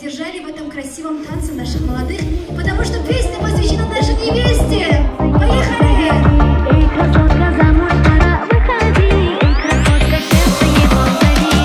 поддержали в этом красивом танце наших молодых, потому что песня посвящена нашей невесте. Поехали! Эй, красотка, замуж пора, выходи. Эй, красотка, сердце его зови.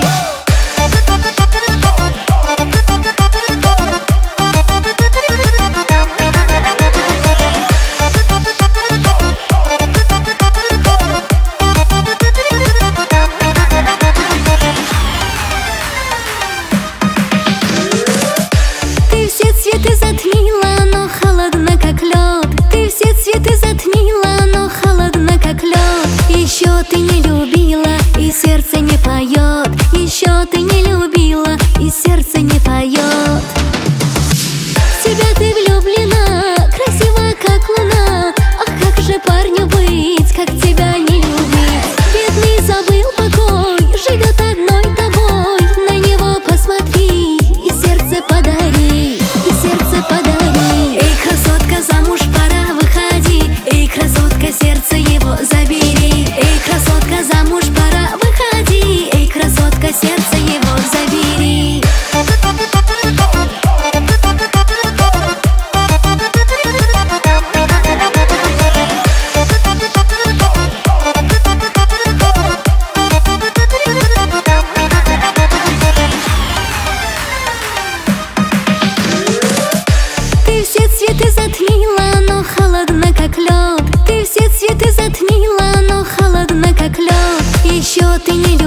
Ты все цветы затмила, но холодно, как лед. Ты все цветы затмила, но холодно, как лед. Еще ты не любила, и сердце не поет. Еще ты не любила, и сердце не поет. В тебя ты влюблена, красива, как луна. Ах, как же парню быть, как тебя не любить? Бедный забыл покой, живет одной тобой. На него посмотри, и сердце подари, и сердце подари. Эй, красотка, замуж пора, выходи. Эй, красотка, сердце его забери. Эй, красотка, замуж пора, выходи. Эй, красотка, сердце его забери. Ты все цветы затмила, но холодно, как лед. Ты все цветы затмила, но холодно, как лед. Еще ты не любишь.